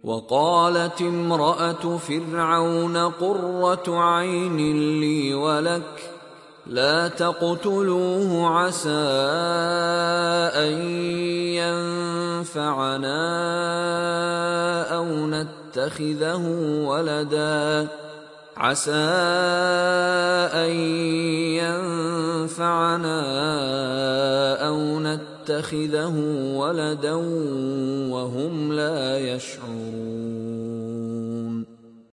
وقالت امرأة فرعون قرة عين لي ولك لا تقتلوه عسى أن ينفعنا أو نتخذه ولدا وهم لا يشعرون.